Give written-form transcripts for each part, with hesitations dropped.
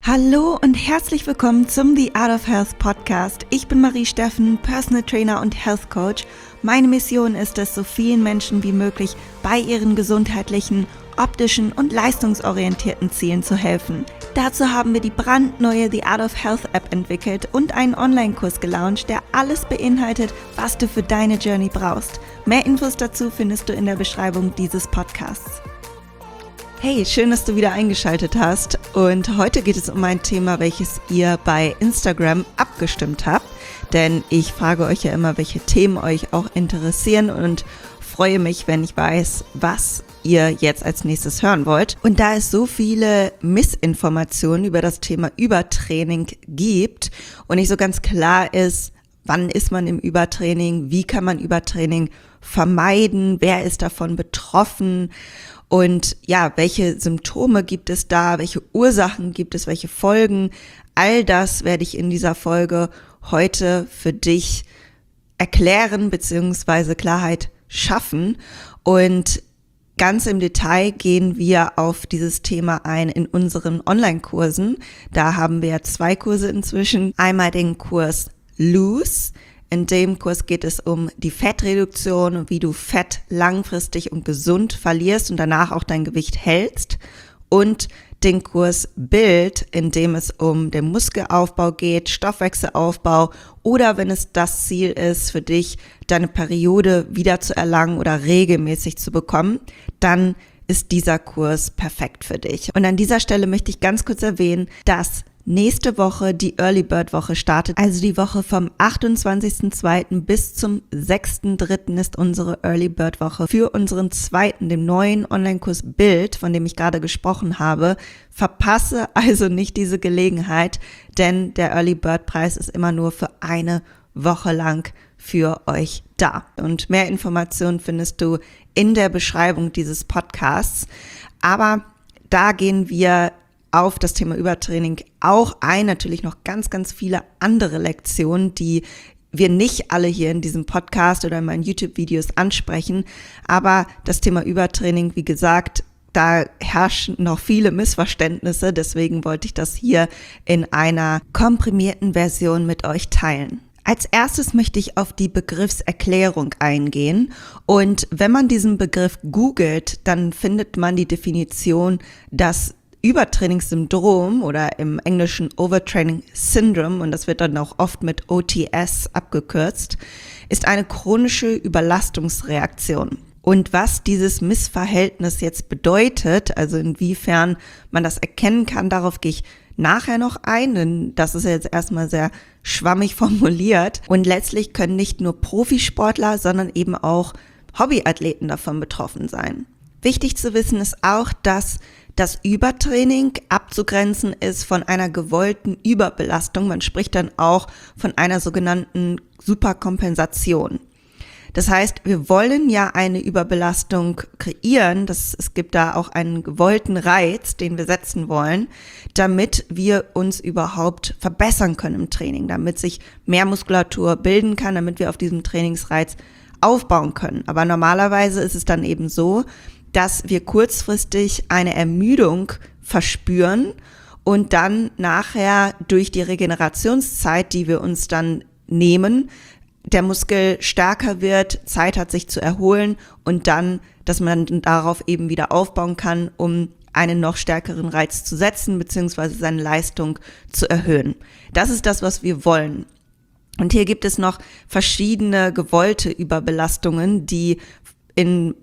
Hallo und herzlich willkommen zum The Art of Health Podcast. Ich bin Marie Steffen, Personal Trainer und Health Coach. Meine Mission ist es, so vielen Menschen wie möglich bei ihren gesundheitlichen, optischen und leistungsorientierten Zielen zu helfen. Dazu haben wir die brandneue The Art of Health App entwickelt und einen Online-Kurs gelauncht, der alles beinhaltet, was du für deine Journey brauchst. Mehr Infos dazu findest du in der Beschreibung dieses Podcasts. Hey, schön, dass du wieder eingeschaltet hast, und heute geht es um ein Thema, welches ihr bei Instagram abgestimmt habt, denn ich frage euch ja immer, welche Themen euch auch interessieren, und freue mich, wenn ich weiß, was ihr jetzt als nächstes hören wollt. Und da es so viele Missinformationen über das Thema Übertraining gibt und nicht so ganz klar ist, wann ist man im Übertraining, wie kann man Übertraining vermeiden, wer ist davon betroffen und ja, welche Symptome gibt es da, welche Ursachen gibt es, welche Folgen, all das werde ich in dieser Folge heute für dich erklären bzw. Klarheit schaffen, und ganz im Detail gehen wir auf dieses Thema ein in unseren Online-Kursen. Da haben wir 2 Kurse inzwischen, einmal den Kurs Lose. In dem Kurs geht es um die Fettreduktion und wie du Fett langfristig und gesund verlierst und danach auch dein Gewicht hältst. Und den Kurs Build, in dem es um den Muskelaufbau geht, Stoffwechselaufbau, oder wenn es das Ziel ist für dich, deine Periode wieder zu erlangen oder regelmäßig zu bekommen, dann ist dieser Kurs perfekt für dich. Und an dieser Stelle möchte ich ganz kurz erwähnen, dass nächste Woche die Early Bird Woche startet, also die Woche vom 28.02. bis zum 6.03. ist unsere Early Bird Woche für unseren zweiten, dem neuen Online-Kurs Build, von dem ich gerade gesprochen habe. Verpasse also nicht diese Gelegenheit, denn der Early Bird Preis ist immer nur für eine Woche lang für euch da. Und mehr Informationen findest du in der Beschreibung dieses Podcasts. Aber da gehen wir auf das Thema Übertraining auch ein, natürlich noch ganz, ganz viele andere Lektionen, die wir nicht alle hier in diesem Podcast oder in meinen YouTube-Videos ansprechen. Aber das Thema Übertraining, wie gesagt, da herrschen noch viele Missverständnisse. Deswegen wollte ich das hier in einer komprimierten Version mit euch teilen. Als erstes möchte ich auf die Begriffserklärung eingehen, und wenn man diesen Begriff googelt, dann findet man die Definition, dass Übertrainingssyndrom oder im Englischen Overtraining Syndrome, und das wird dann auch oft mit OTS abgekürzt, ist eine chronische Überlastungsreaktion. Und was dieses Missverhältnis jetzt bedeutet, also inwiefern man das erkennen kann, darauf gehe ich nachher noch ein, denn das ist jetzt erstmal sehr schwammig formuliert. Und letztlich können nicht nur Profisportler, sondern eben auch Hobbyathleten davon betroffen sein. Wichtig zu wissen ist auch, dass das Übertraining abzugrenzen ist von einer gewollten Überbelastung. Man spricht dann auch von einer sogenannten Superkompensation. Das heißt, wir wollen ja eine Überbelastung kreieren. Es gibt da auch einen gewollten Reiz, den wir setzen wollen, damit wir uns überhaupt verbessern können im Training, damit sich mehr Muskulatur bilden kann, damit wir auf diesem Trainingsreiz aufbauen können. Aber normalerweise ist es dann eben so, dass wir kurzfristig eine Ermüdung verspüren und dann nachher durch die Regenerationszeit, die wir uns dann nehmen, der Muskel stärker wird, Zeit hat, sich zu erholen, und dann, dass man darauf eben wieder aufbauen kann, um einen noch stärkeren Reiz zu setzen, beziehungsweise seine Leistung zu erhöhen. Das ist das, was wir wollen. Und hier gibt es noch verschiedene gewollte Überbelastungen, die in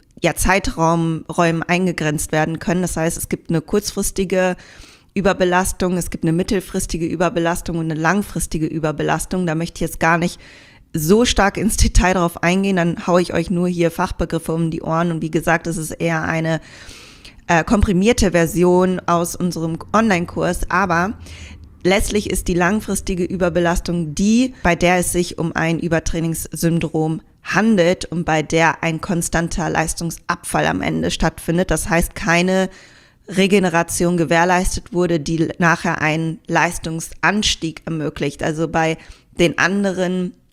Zeiträumen eingegrenzt werden können. Das heißt, es gibt eine kurzfristige Überbelastung, es gibt eine mittelfristige Überbelastung und eine langfristige Überbelastung. Da möchte ich jetzt gar nicht so stark ins Detail drauf eingehen, dann haue ich euch nur hier Fachbegriffe um die Ohren. Und wie gesagt, es ist eher eine komprimierte Version aus unserem Online-Kurs, aber letztlich ist die langfristige Überbelastung die, bei der es sich um ein Übertrainingssyndrom handelt und bei der ein konstanter Leistungsabfall am Ende stattfindet. Das heißt, keine Regeneration gewährleistet wurde, die nachher einen Leistungsanstieg ermöglicht. Also bei den anderen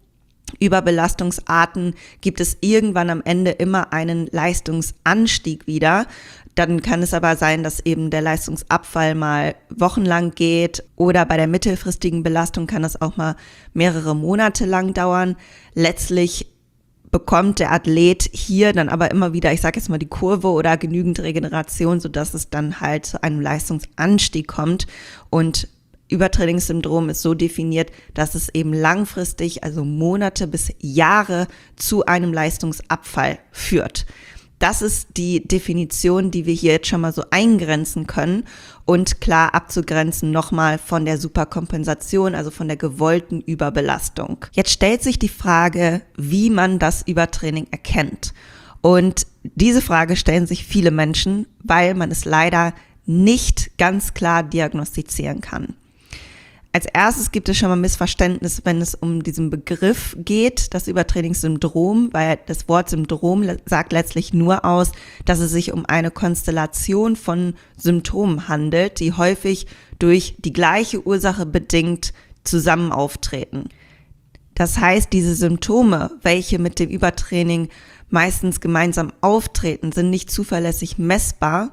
Überbelastungsarten gibt es irgendwann am Ende immer einen Leistungsanstieg wieder. Dann kann es aber sein, dass eben der Leistungsabfall mal wochenlang geht oder bei der mittelfristigen Belastung kann es auch mal mehrere Monate lang dauern. Letztlich bekommt der Athlet hier dann aber immer wieder, ich sage jetzt mal die Kurve oder genügend Regeneration, sodass es dann halt zu einem Leistungsanstieg kommt. Und Übertrainingssyndrom ist so definiert, dass es eben langfristig, also Monate bis Jahre, zu einem Leistungsabfall führt. Das ist die Definition, die wir hier jetzt schon mal so eingrenzen können und klar abzugrenzen nochmal von der Superkompensation, also von der gewollten Überbelastung. Jetzt stellt sich die Frage, wie man das Übertraining erkennt. Und diese Frage stellen sich viele Menschen, weil man es leider nicht ganz klar diagnostizieren kann. Als erstes gibt es schon mal Missverständnis, wenn es um diesen Begriff geht, das Übertrainingssyndrom, weil das Wort Syndrom sagt letztlich nur aus, dass es sich um eine Konstellation von Symptomen handelt, die häufig durch die gleiche Ursache bedingt zusammen auftreten. Das heißt, diese Symptome, welche mit dem Übertraining meistens gemeinsam auftreten, sind nicht zuverlässig messbar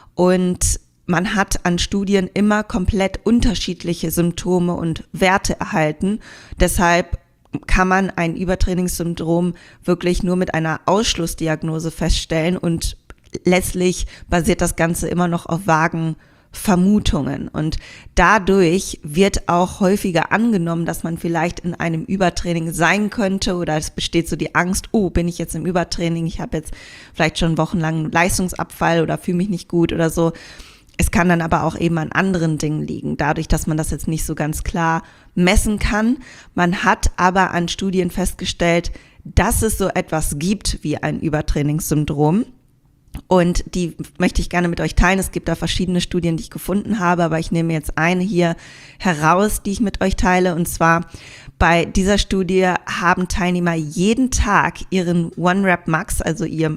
und man hat an Studien immer komplett unterschiedliche Symptome und Werte erhalten. Deshalb kann man ein Übertrainingssyndrom wirklich nur mit einer Ausschlussdiagnose feststellen und letztlich basiert das Ganze immer noch auf vagen Vermutungen. Und dadurch wird auch häufiger angenommen, dass man vielleicht in einem Übertraining sein könnte oder es besteht so die Angst, oh, bin ich jetzt im Übertraining, ich habe jetzt vielleicht schon wochenlang Leistungsabfall oder fühle mich nicht gut oder so. Es kann dann aber auch eben an anderen Dingen liegen, dadurch, dass man das jetzt nicht so ganz klar messen kann. Man hat aber an Studien festgestellt, dass es so etwas gibt wie ein Übertrainingssyndrom. Und die möchte ich gerne mit euch teilen. Es gibt da verschiedene Studien, die ich gefunden habe, aber ich nehme jetzt eine hier heraus, die ich mit euch teile. Und zwar bei dieser Studie haben Teilnehmer jeden Tag ihren One-Rep-Max, also ihr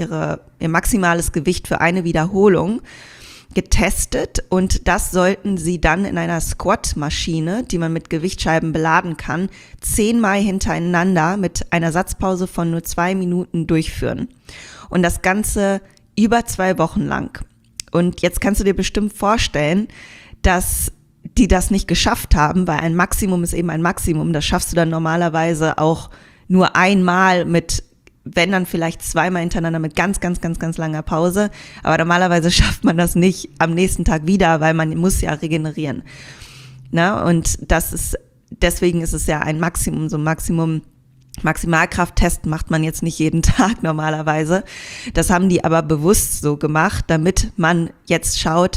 maximales Gewicht für eine Wiederholung, getestet und das sollten sie dann in einer Squat-Maschine, die man mit Gewichtsscheiben beladen kann, 10-mal hintereinander mit einer Satzpause von nur 2 Minuten durchführen. Und das Ganze über 2 Wochen lang. Und jetzt kannst du dir bestimmt vorstellen, dass die das nicht geschafft haben, weil ein Maximum ist eben ein Maximum. Das schaffst du dann normalerweise auch nur einmal mit, wenn dann vielleicht 2-mal hintereinander mit ganz langer Pause. Aber normalerweise schafft man das nicht am nächsten Tag wieder, weil man muss ja regenerieren. Na, und deswegen ist es ja ein Maximum, so ein Maximalkrafttest macht man jetzt nicht jeden Tag normalerweise. Das haben die aber bewusst so gemacht, damit man jetzt schaut,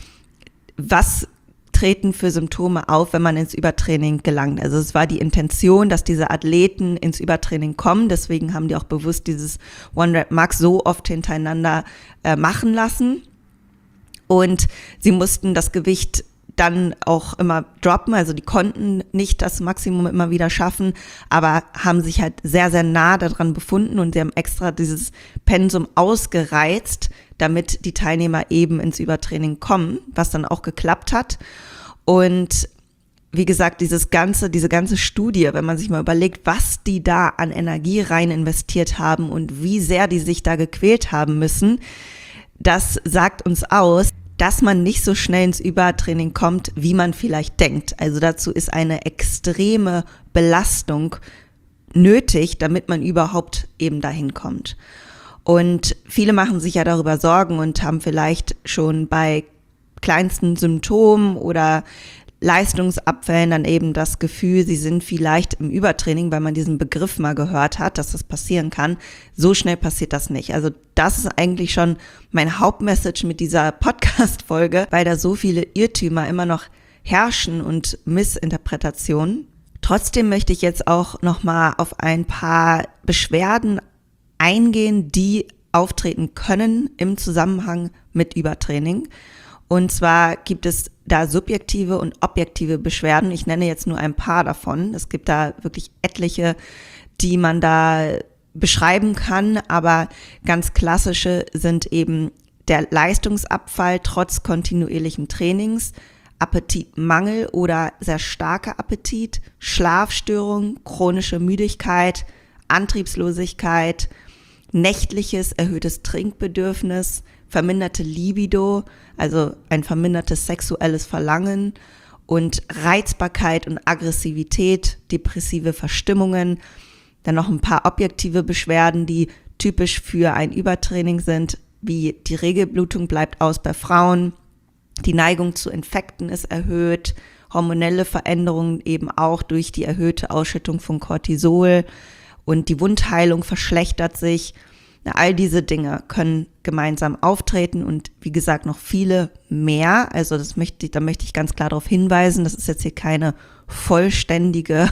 was treten für Symptome auf, wenn man ins Übertraining gelangt. Also es war die Intention, dass diese Athleten ins Übertraining kommen. Deswegen haben die auch bewusst dieses One-Rep-Max so oft hintereinander machen lassen. Und sie mussten das Gewicht dann auch immer droppen. Also die konnten nicht das Maximum immer wieder schaffen, aber haben sich halt sehr, sehr nah daran befunden und sie haben extra dieses Pensum ausgereizt, damit die Teilnehmer eben ins Übertraining kommen, was dann auch geklappt hat. Und wie gesagt, diese ganze Studie, wenn man sich mal überlegt, was die da an Energie rein investiert haben und wie sehr die sich da gequält haben müssen, das sagt uns aus, dass man nicht so schnell ins Übertraining kommt, wie man vielleicht denkt. Also dazu ist eine extreme Belastung nötig, damit man überhaupt eben dahin kommt. Und viele machen sich ja darüber Sorgen und haben vielleicht schon bei kleinsten Symptomen oder Leistungsabfällen dann eben das Gefühl, sie sind vielleicht im Übertraining, weil man diesen Begriff mal gehört hat, dass das passieren kann. So schnell passiert das nicht. Also das ist eigentlich schon mein Hauptmessage mit dieser Podcast-Folge, weil da so viele Irrtümer immer noch herrschen und Missinterpretationen. Trotzdem möchte ich jetzt auch nochmal auf ein paar Beschwerden eingehen, die auftreten können im Zusammenhang mit Übertraining. Und zwar gibt es da subjektive und objektive Beschwerden. Ich nenne jetzt nur ein paar davon. Es gibt da wirklich etliche, die man da beschreiben kann, aber ganz klassische sind eben der Leistungsabfall trotz kontinuierlichen Trainings, Appetitmangel oder sehr starker Appetit, Schlafstörungen, chronische Müdigkeit, Antriebslosigkeit, nächtliches erhöhtes Trinkbedürfnis, verminderte Libido, also ein vermindertes sexuelles Verlangen und Reizbarkeit und Aggressivität, depressive Verstimmungen. Dann noch ein paar objektive Beschwerden, die typisch für ein Übertraining sind, wie die Regelblutung bleibt aus bei Frauen, die Neigung zu Infekten ist erhöht, hormonelle Veränderungen eben auch durch die erhöhte Ausschüttung von Cortisol und die Wundheilung verschlechtert sich. All diese Dinge können gemeinsam auftreten und wie gesagt noch viele mehr. Also da möchte ich ganz klar darauf hinweisen, das ist jetzt hier keine vollständige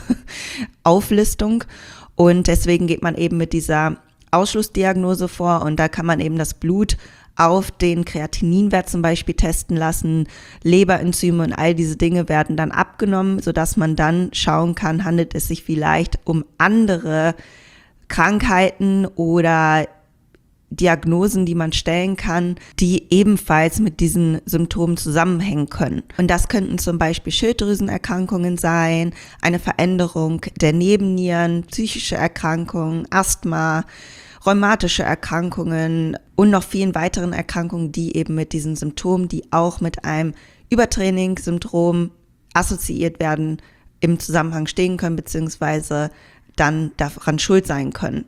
Auflistung und deswegen geht man eben mit dieser Ausschlussdiagnose vor und da kann man eben das Blut auf den Kreatininwert zum Beispiel testen lassen, Leberenzyme und all diese Dinge werden dann abgenommen, sodass man dann schauen kann, handelt es sich vielleicht um andere Krankheiten oder Diagnosen, die man stellen kann, die ebenfalls mit diesen Symptomen zusammenhängen können. Und das könnten zum Beispiel Schilddrüsenerkrankungen sein, eine Veränderung der Nebennieren, psychische Erkrankungen, Asthma, rheumatische Erkrankungen und noch vielen weiteren Erkrankungen, die eben mit diesen Symptomen, die auch mit einem Übertraining-Syndrom assoziiert werden, im Zusammenhang stehen können, beziehungsweise dann daran schuld sein können.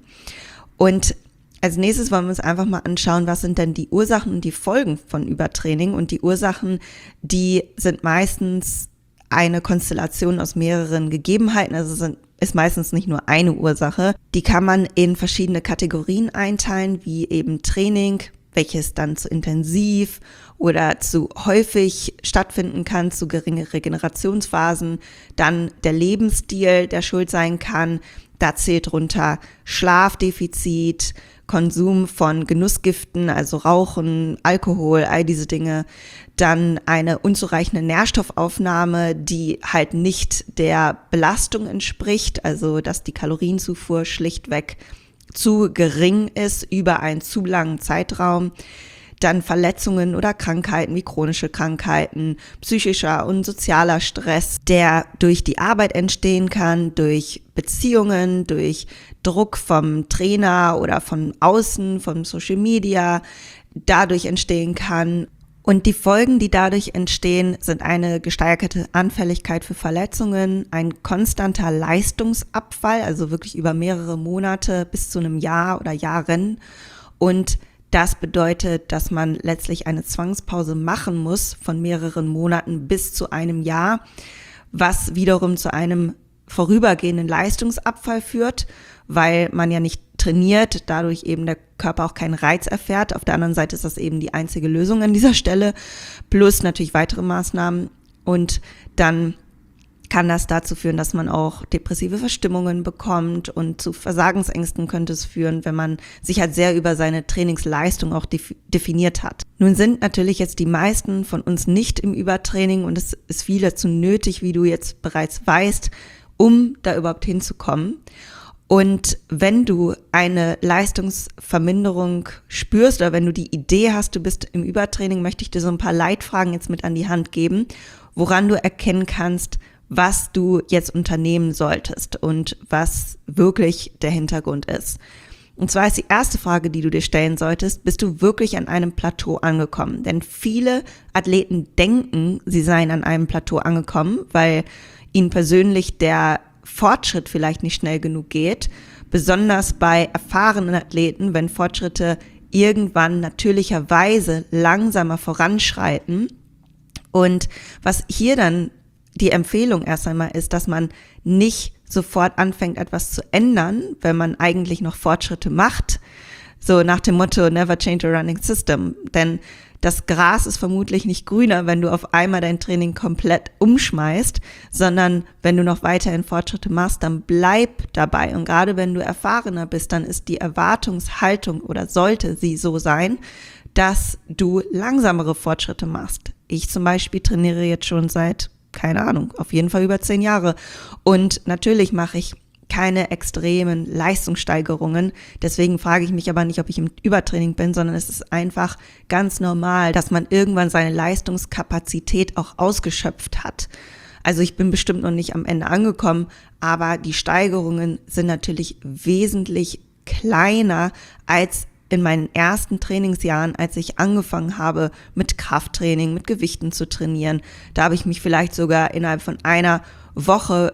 Und als nächstes wollen wir uns einfach mal anschauen, was sind denn die Ursachen und die Folgen von Übertraining. Und die Ursachen, die sind meistens eine Konstellation aus mehreren Gegebenheiten, also ist meistens nicht nur eine Ursache. Die kann man in verschiedene Kategorien einteilen, wie eben Training, welches dann zu intensiv oder zu häufig stattfinden kann, zu geringe Regenerationsphasen. Dann der Lebensstil, der schuld sein kann. Da zählt drunter Schlafdefizit, Konsum von Genussgiften, also Rauchen, Alkohol, all diese Dinge. Dann eine unzureichende Nährstoffaufnahme, die halt nicht der Belastung entspricht, also dass die Kalorienzufuhr schlichtweg zu gering ist über einen zu langen Zeitraum. Dann Verletzungen oder Krankheiten wie chronische Krankheiten, psychischer und sozialer Stress, der durch die Arbeit entstehen kann, durch Beziehungen, durch Druck vom Trainer oder von außen, von Social Media, dadurch entstehen kann. Und die Folgen, die dadurch entstehen, sind eine gesteigerte Anfälligkeit für Verletzungen, ein konstanter Leistungsabfall, also wirklich über mehrere Monate bis zu einem Jahr oder Jahren. Und das bedeutet, dass man letztlich eine Zwangspause machen muss von mehreren Monaten bis zu einem Jahr, was wiederum zu einem vorübergehenden Leistungsabfall führt, weil man ja nicht trainiert, dadurch eben der Körper auch keinen Reiz erfährt. Auf der anderen Seite ist das eben die einzige Lösung an dieser Stelle, plus natürlich weitere Maßnahmen. Und dann kann das dazu führen, dass man auch depressive Verstimmungen bekommt und zu Versagensängsten könnte es führen, wenn man sich halt sehr über seine Trainingsleistung auch definiert hat. Nun sind natürlich jetzt die meisten von uns nicht im Übertraining und es ist viel dazu nötig, wie du jetzt bereits weißt, um da überhaupt hinzukommen. Und wenn du eine Leistungsverminderung spürst oder wenn du die Idee hast, du bist im Übertraining, möchte ich dir so ein paar Leitfragen jetzt mit an die Hand geben, woran du erkennen kannst, was du jetzt unternehmen solltest und was wirklich der Hintergrund ist. Und zwar ist die erste Frage, die du dir stellen solltest, bist du wirklich an einem Plateau angekommen? Denn viele Athleten denken, sie seien an einem Plateau angekommen, weil ihnen persönlich der Fortschritt vielleicht nicht schnell genug geht, besonders bei erfahrenen Athleten, wenn Fortschritte irgendwann natürlicherweise langsamer voranschreiten. Und was hier dann die Empfehlung erst einmal ist, dass man nicht sofort anfängt, etwas zu ändern, wenn man eigentlich noch Fortschritte macht. So nach dem Motto, never change a running system. Denn das Gras ist vermutlich nicht grüner, wenn du auf einmal dein Training komplett umschmeißt, sondern wenn du noch weiterhin Fortschritte machst, dann bleib dabei. Und gerade wenn du erfahrener bist, dann ist die Erwartungshaltung oder sollte sie so sein, dass du langsamere Fortschritte machst. Ich zum Beispiel trainiere jetzt schon seit, keine Ahnung, auf jeden Fall über 10 Jahre. Und natürlich mache ich keine extremen Leistungssteigerungen. Deswegen frage ich mich aber nicht, ob ich im Übertraining bin, sondern es ist einfach ganz normal, dass man irgendwann seine Leistungskapazität auch ausgeschöpft hat. Also ich bin bestimmt noch nicht am Ende angekommen, aber die Steigerungen sind natürlich wesentlich kleiner als in meinen ersten Trainingsjahren, als ich angefangen habe mit Krafttraining, mit Gewichten zu trainieren. Da habe ich mich vielleicht sogar innerhalb von einer Woche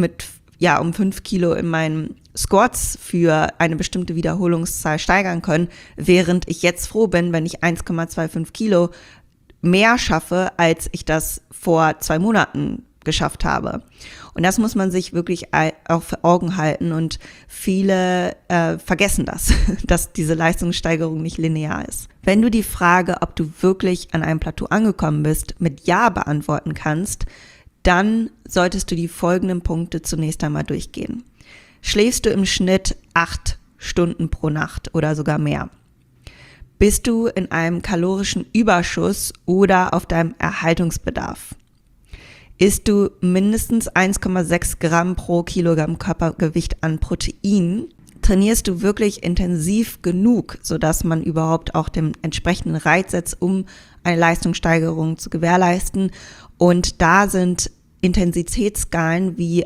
um 5 Kilo in meinen Squats für eine bestimmte Wiederholungszahl steigern können, während ich jetzt froh bin, wenn ich 1,25 Kilo mehr schaffe, als ich das vor 2 Monaten geschafft habe. Und das muss man sich wirklich auch vor Augen halten und viele vergessen das, dass diese Leistungssteigerung nicht linear ist. Wenn du die Frage, ob du wirklich an einem Plateau angekommen bist, mit Ja beantworten kannst, dann solltest du die folgenden Punkte zunächst einmal durchgehen. Schläfst du im Schnitt 8 Stunden pro Nacht oder sogar mehr? Bist du in einem kalorischen Überschuss oder auf deinem Erhaltungsbedarf? Isst du mindestens 1,6 Gramm pro Kilogramm Körpergewicht an Protein? Trainierst du wirklich intensiv genug, sodass man überhaupt auch den entsprechenden Reiz setzt, um eine Leistungssteigerung zu gewährleisten? Und da sind Intensitätsskalen wie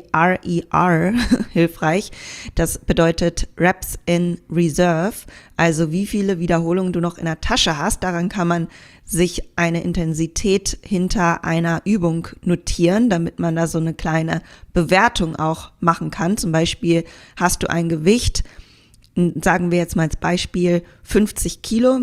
RER hilfreich. Das bedeutet Reps in Reserve, also wie viele Wiederholungen du noch in der Tasche hast. Daran kann man sich eine Intensität hinter einer Übung notieren, damit man da so eine kleine Bewertung auch machen kann. Zum Beispiel hast du ein Gewicht, sagen wir jetzt mal als Beispiel 50 Kilo,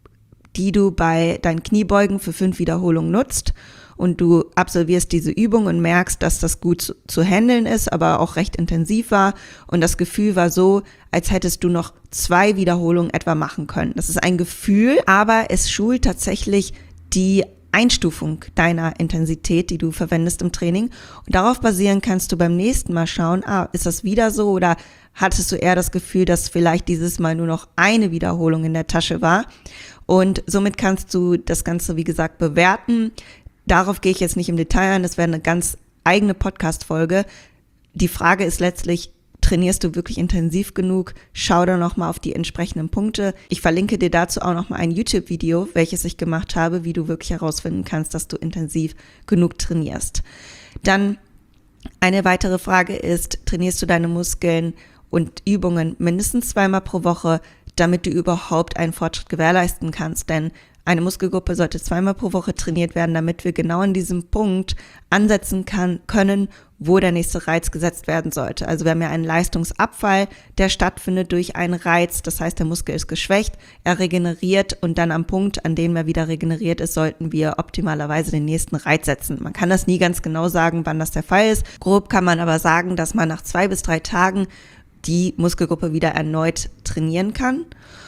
die du bei deinen Kniebeugen für 5 Wiederholungen nutzt. Und du absolvierst diese Übung und merkst, dass das gut zu handeln ist, aber auch recht intensiv war. Und das Gefühl war so, als hättest du noch 2 Wiederholungen etwa machen können. Das ist ein Gefühl, aber es schult tatsächlich die Einstufung deiner Intensität, die du verwendest im Training. Und darauf basieren kannst du beim nächsten Mal schauen, ist das wieder so oder hattest du eher das Gefühl, dass vielleicht dieses Mal nur noch eine Wiederholung in der Tasche war? Und somit kannst du das Ganze, wie gesagt, bewerten. Darauf gehe ich jetzt nicht im Detail ein, das wäre eine ganz eigene Podcast-Folge. Die Frage ist letztlich, trainierst du wirklich intensiv genug? Schau da nochmal auf die entsprechenden Punkte. Ich verlinke dir dazu auch nochmal ein YouTube-Video, welches ich gemacht habe, wie du wirklich herausfinden kannst, dass du intensiv genug trainierst. Dann eine weitere Frage ist, trainierst du deine Muskeln und Übungen mindestens 2-mal pro Woche, damit du überhaupt einen Fortschritt gewährleisten kannst? Denn eine Muskelgruppe sollte 2-mal pro Woche trainiert werden, damit wir genau in diesem Punkt ansetzen können, wo der nächste Reiz gesetzt werden sollte. Also wir haben ja einen Leistungsabfall, der stattfindet durch einen Reiz. Das heißt, der Muskel ist geschwächt, er regeneriert und dann am Punkt, an dem er wieder regeneriert ist, sollten wir optimalerweise den nächsten Reiz setzen. Man kann das nie ganz genau sagen, wann das der Fall ist. Grob kann man aber sagen, dass man nach 2 bis 3 Tagen die Muskelgruppe wieder erneut trainieren kann.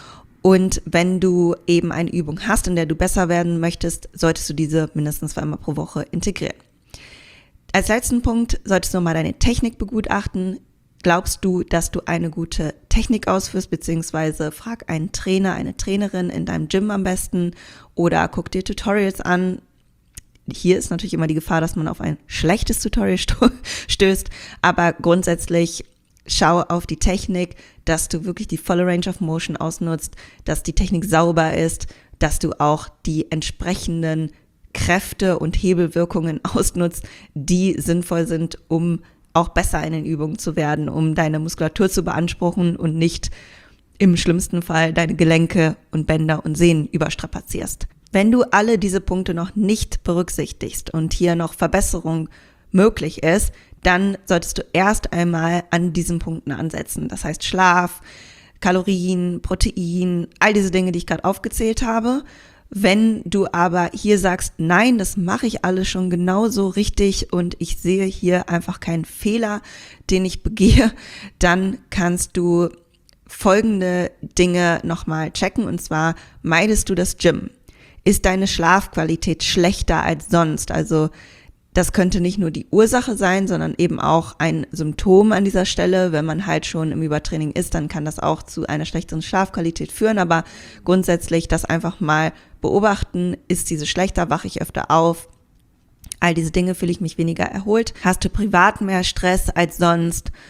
Und wenn du eben eine Übung hast, in der du besser werden möchtest, solltest du diese mindestens 2-mal pro Woche integrieren. Als letzten Punkt solltest du mal deine Technik begutachten. Glaubst du, dass du eine gute Technik ausführst, beziehungsweise frag einen Trainer, eine Trainerin in deinem Gym am besten oder guck dir Tutorials an. Hier ist natürlich immer die Gefahr, dass man auf ein schlechtes Tutorial stößt, aber grundsätzlich schau auf die Technik, dass du wirklich die volle Range of Motion ausnutzt, dass die Technik sauber ist, dass du auch die entsprechenden Kräfte und Hebelwirkungen ausnutzt, die sinnvoll sind, um auch besser in den Übungen zu werden, um deine Muskulatur zu beanspruchen und nicht im schlimmsten Fall deine Gelenke und Bänder und Sehnen überstrapazierst. Wenn du alle diese Punkte noch nicht berücksichtigst und hier noch Verbesserung möglich ist, dann solltest du erst einmal an diesen Punkten ansetzen. Das heißt Schlaf, Kalorien, Protein, all diese Dinge, die ich gerade aufgezählt habe. Wenn du aber hier sagst, nein, das mache ich alles schon genauso richtig und ich sehe hier einfach keinen Fehler, den ich begehe, dann kannst du folgende Dinge nochmal checken, und zwar meidest du das Gym. Ist deine Schlafqualität schlechter als sonst? Also das könnte nicht nur die Ursache sein, sondern eben auch ein Symptom an dieser Stelle. Wenn man halt schon im Übertraining ist, dann kann das auch zu einer schlechteren Schlafqualität führen. Aber grundsätzlich das einfach mal beobachten. Ist diese schlechter? Wache ich öfter auf? All diese Dinge, fühle ich mich weniger erholt? Hast du privat mehr Stress als sonst?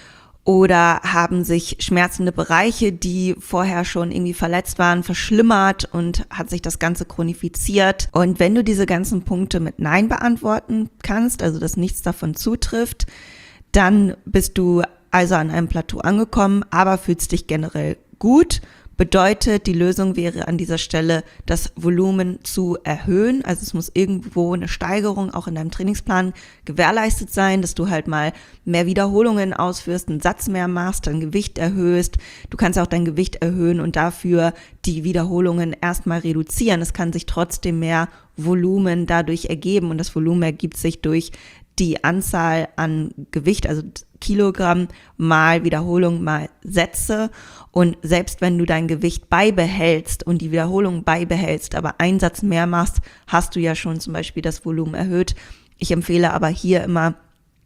oder haben sich schmerzende Bereiche, die vorher schon irgendwie verletzt waren, verschlimmert und hat sich das Ganze chronifiziert. Und wenn du diese ganzen Punkte mit Nein beantworten kannst, also dass nichts davon zutrifft, dann bist du also an einem Plateau angekommen, aber fühlst dich generell gut. Bedeutet, die Lösung wäre an dieser Stelle, das Volumen zu erhöhen. Also es muss irgendwo eine Steigerung auch in deinem Trainingsplan gewährleistet sein, dass du halt mal mehr Wiederholungen ausführst, einen Satz mehr machst, dein Gewicht erhöhst. Du kannst auch dein Gewicht erhöhen und dafür die Wiederholungen erstmal reduzieren. Es kann sich trotzdem mehr Volumen dadurch ergeben und das Volumen ergibt sich durch die Anzahl an Gewicht, also Kilogramm mal Wiederholung mal Sätze. Und selbst wenn du dein Gewicht beibehältst und die Wiederholung beibehältst, aber einen Satz mehr machst, hast du ja schon zum Beispiel das Volumen erhöht. Ich empfehle aber hier immer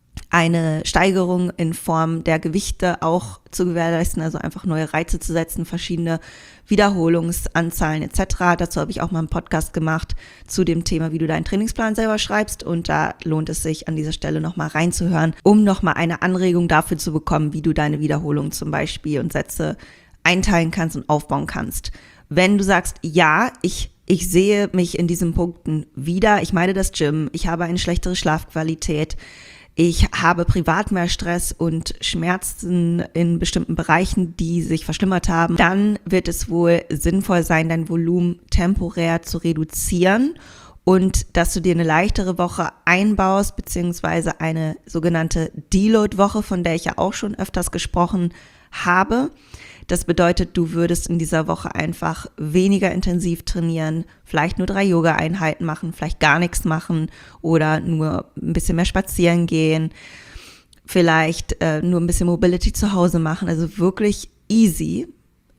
eine Steigerung in Form der Gewichte auch zu gewährleisten, also einfach neue Reize zu setzen, verschiedene Wiederholungsanzahlen etc. Dazu habe ich auch mal einen Podcast gemacht zu dem Thema, wie du deinen Trainingsplan selber schreibst und da lohnt es sich an dieser Stelle nochmal reinzuhören, um nochmal eine Anregung dafür zu bekommen, wie du deine Wiederholungen zum Beispiel und Sätze einteilen kannst und aufbauen kannst. Wenn du sagst, ja, ich sehe mich in diesen Punkten wieder, ich meide das Gym, ich habe eine schlechtere Schlafqualität, ich habe privat mehr Stress und Schmerzen in bestimmten Bereichen, die sich verschlimmert haben, dann wird es wohl sinnvoll sein, dein Volumen temporär zu reduzieren und dass du dir eine leichtere Woche einbaust, beziehungsweise eine sogenannte Deload-Woche, von der ich ja auch schon öfters gesprochen habe. Das bedeutet, du würdest in dieser Woche einfach weniger intensiv trainieren, vielleicht nur 3 Yoga-Einheiten machen, vielleicht gar nichts machen oder nur ein bisschen mehr spazieren gehen, vielleicht nur ein bisschen Mobility zu Hause machen. Also wirklich easy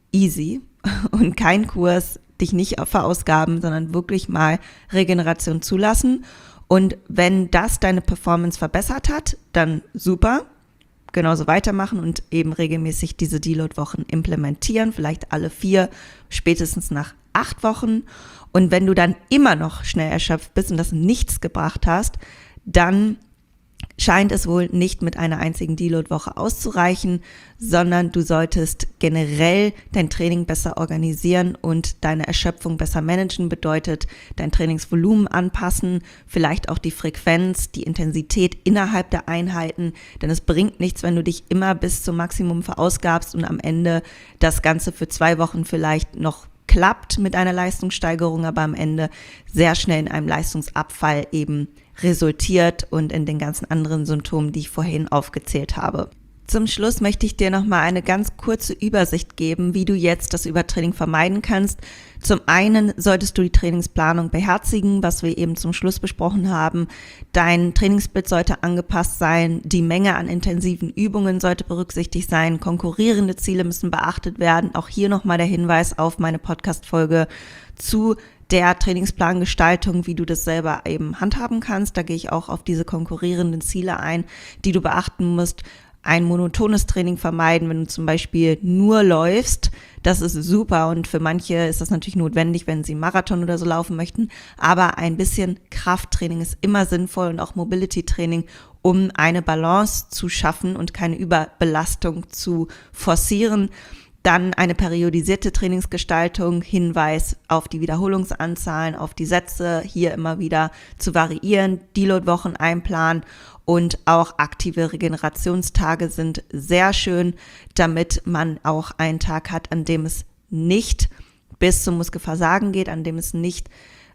und kein Kurs, dich nicht verausgaben, sondern wirklich mal Regeneration zulassen. Und wenn das deine Performance verbessert hat, dann super. Genauso weitermachen und eben regelmäßig diese Deload-Wochen implementieren, vielleicht alle 4, spätestens nach 8 Wochen. Und wenn du dann immer noch schnell erschöpft bist und das nichts gebracht hast, dann scheint es wohl nicht mit einer einzigen Deload-Woche auszureichen, sondern du solltest generell dein Training besser organisieren und deine Erschöpfung besser managen, bedeutet dein Trainingsvolumen anpassen, vielleicht auch die Frequenz, die Intensität innerhalb der Einheiten, denn es bringt nichts, wenn du dich immer bis zum Maximum verausgabst und am Ende das Ganze für 2 Wochen vielleicht noch klappt mit einer Leistungssteigerung, aber am Ende sehr schnell in einem Leistungsabfall eben resultiert und in den ganzen anderen Symptomen, die ich vorhin aufgezählt habe. Zum Schluss möchte ich dir nochmal eine ganz kurze Übersicht geben, wie du jetzt das Übertraining vermeiden kannst. Zum einen solltest du die Trainingsplanung beherzigen, was wir eben zum Schluss besprochen haben. Dein Trainingsbild sollte angepasst sein, die Menge an intensiven Übungen sollte berücksichtigt sein, konkurrierende Ziele müssen beachtet werden. Auch hier nochmal der Hinweis auf meine Podcast-Folge zu der Trainingsplangestaltung, wie du das selber eben handhaben kannst. Da gehe ich auch auf diese konkurrierenden Ziele ein, die du beachten musst. Ein monotones Training vermeiden, wenn du zum Beispiel nur läufst, das ist super und für manche ist das natürlich notwendig, wenn sie einen Marathon oder so laufen möchten, aber ein bisschen Krafttraining ist immer sinnvoll und auch Mobility-Training, um eine Balance zu schaffen und keine Überbelastung zu forcieren. Dann eine periodisierte Trainingsgestaltung, Hinweis auf die Wiederholungsanzahlen, auf die Sätze, hier immer wieder zu variieren, Deload-Wochen einplanen und auch aktive Regenerationstage sind sehr schön, damit man auch einen Tag hat, an dem es nicht bis zum Muskelversagen geht, an dem es nicht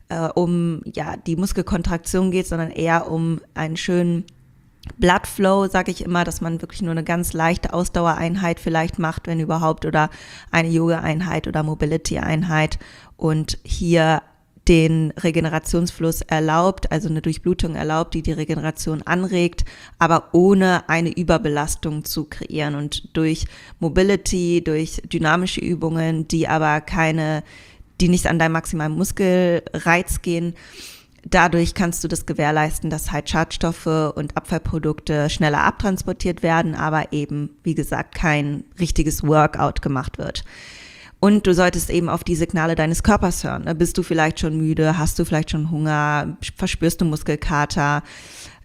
um die Muskelkontraktion geht, sondern eher um einen schönen Bloodflow, sage ich immer, dass man wirklich nur eine ganz leichte Ausdauereinheit vielleicht macht, wenn überhaupt, oder eine Yoga-Einheit oder Mobility-Einheit und hier den Regenerationsfluss erlaubt, also eine Durchblutung erlaubt, die Regeneration anregt, aber ohne eine Überbelastung zu kreieren und durch Mobility, durch dynamische Übungen, die nicht an deinen maximalen Muskelreiz gehen. Dadurch kannst du das gewährleisten, dass halt Schadstoffe und Abfallprodukte schneller abtransportiert werden, aber eben, wie gesagt, kein richtiges Workout gemacht wird. Und du solltest eben auf die Signale deines Körpers hören. Bist du vielleicht schon müde? Hast du vielleicht schon Hunger? Verspürst du Muskelkater?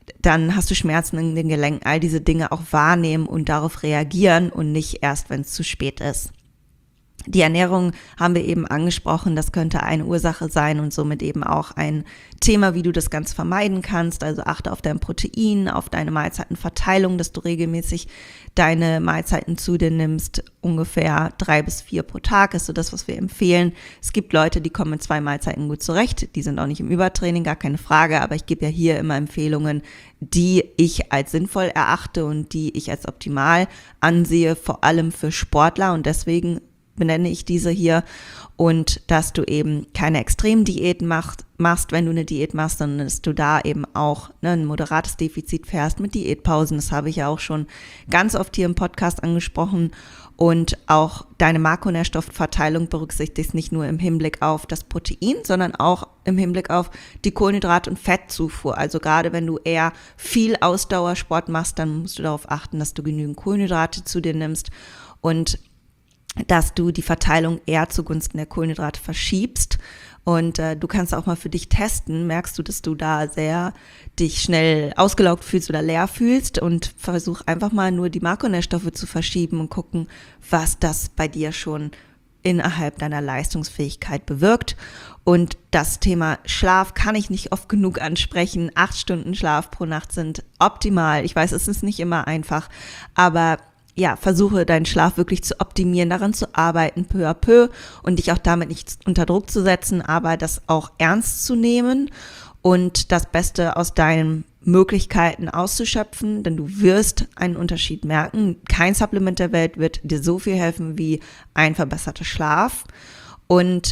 dann hast du Schmerzen in den Gelenken, all diese Dinge auch wahrnehmen und darauf reagieren und nicht erst, wenn es zu spät ist. Die Ernährung haben wir eben angesprochen, das könnte eine Ursache sein und somit eben auch ein Thema, wie du das Ganze vermeiden kannst. Also achte auf dein Protein, auf deine Mahlzeitenverteilung, dass du regelmäßig deine Mahlzeiten zu dir nimmst. Ungefähr 3 bis 4 pro Tag ist so das, was wir empfehlen. Es gibt Leute, die kommen mit 2 Mahlzeiten gut zurecht, die sind auch nicht im Übertraining, gar keine Frage, aber ich gebe ja hier immer Empfehlungen, die ich als sinnvoll erachte und die ich als optimal ansehe, vor allem für Sportler, und deswegen benenne ich diese hier, und dass du eben keine Extremdiäten machst, wenn du eine Diät machst, sondern dass du da eben auch ein moderates Defizit fährst mit Diätpausen. Das habe ich ja auch schon ganz oft hier im Podcast angesprochen, und auch deine Makronährstoffverteilung berücksichtigst, nicht nur im Hinblick auf das Protein, sondern auch im Hinblick auf die Kohlenhydrat- und Fettzufuhr. Also gerade wenn du eher viel Ausdauersport machst, dann musst du darauf achten, dass du genügend Kohlenhydrate zu dir nimmst und dass du die Verteilung eher zugunsten der Kohlenhydrate verschiebst. Und du kannst auch mal für dich testen, merkst du, dass du da sehr dich schnell ausgelaugt fühlst oder leer fühlst, und versuch einfach mal nur die Makronährstoffe zu verschieben und gucken, was das bei dir schon innerhalb deiner Leistungsfähigkeit bewirkt. Und das Thema Schlaf kann ich nicht oft genug ansprechen. 8 Stunden Schlaf pro Nacht sind optimal. Ich weiß, es ist nicht immer einfach, aber ja, versuche deinen Schlaf wirklich zu optimieren, daran zu arbeiten, peu à peu, und dich auch damit nicht unter Druck zu setzen, aber das auch ernst zu nehmen und das Beste aus deinen Möglichkeiten auszuschöpfen, denn du wirst einen Unterschied merken. Kein Supplement der Welt wird dir so viel helfen wie ein verbesserter Schlaf. Und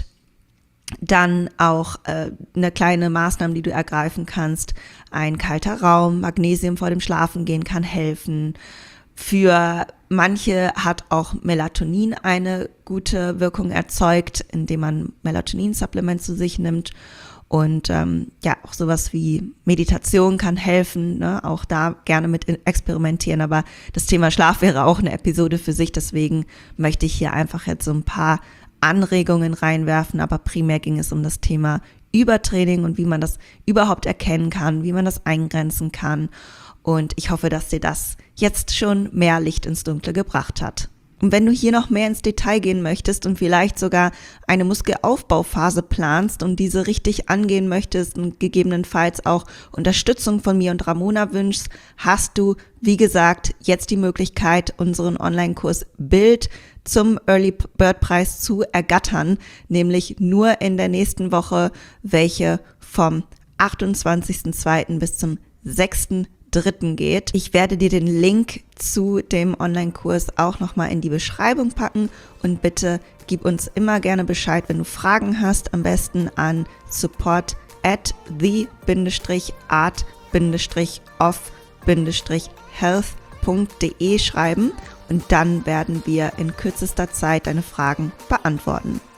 dann auch eine kleine Maßnahme, die du ergreifen kannst: ein kalter Raum, Magnesium vor dem Schlafengehen kann helfen. Für manche hat auch Melatonin eine gute Wirkung erzeugt, indem man Melatonin-Supplement zu sich nimmt. Und auch sowas wie Meditation kann helfen, ne? Auch da gerne mit experimentieren. Aber das Thema Schlaf wäre auch eine Episode für sich. Deswegen möchte ich hier einfach jetzt so ein paar Anregungen reinwerfen. Aber primär ging es um das Thema Übertraining und wie man das überhaupt erkennen kann, wie man das eingrenzen kann. Und ich hoffe, dass dir das jetzt schon mehr Licht ins Dunkle gebracht hat. Und wenn du hier noch mehr ins Detail gehen möchtest und vielleicht sogar eine Muskelaufbauphase planst und diese richtig angehen möchtest und gegebenenfalls auch Unterstützung von mir und Ramona wünschst, hast du, wie gesagt, jetzt die Möglichkeit, unseren Online-Kurs Bild zum Early Bird Preis zu ergattern, nämlich nur in der nächsten Woche, welche vom 28.02. bis zum 6.3. geht. Ich werde dir den Link zu dem Online-Kurs auch nochmal in die Beschreibung packen, und bitte gib uns immer gerne Bescheid, wenn du Fragen hast, am besten an support@the-art-of-health.de schreiben, und dann werden wir in kürzester Zeit deine Fragen beantworten.